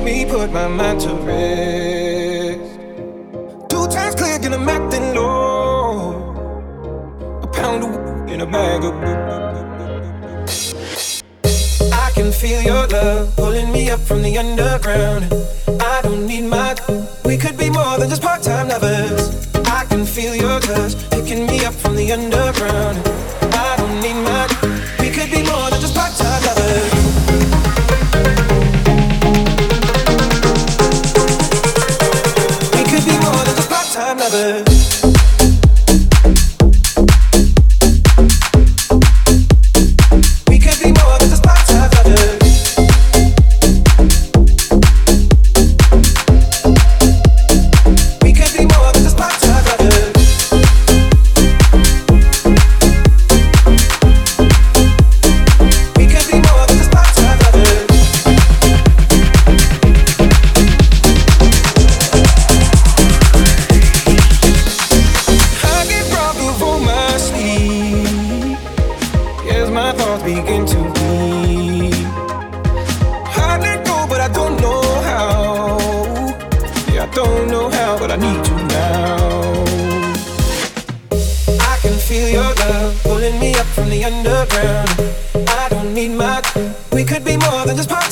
me put my mind to rest. 2 times clear, and I'm acting low. A pound of in a bag of. I can feel your love pulling me up from the underground. I don't need my. We could be more than just part-time lovers. I can feel your touch picking me up from the underground. I don't need my. We could be more than just part-time lovers. We could be more than just part-time lovers. My thoughts begin to bleed. I let go, but I don't know how. Yeah, I don't know how, but I need you now. I can feel your love pulling me up from the underground. I don't need my. We could be more than just part.